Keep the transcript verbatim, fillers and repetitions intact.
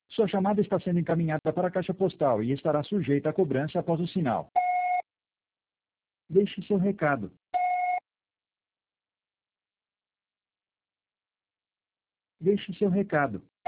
Sua chamada está sendo encaminhada para a caixa postal e estará sujeita a cobrança após o sinal. Deixe seu recado. Deixe seu recado.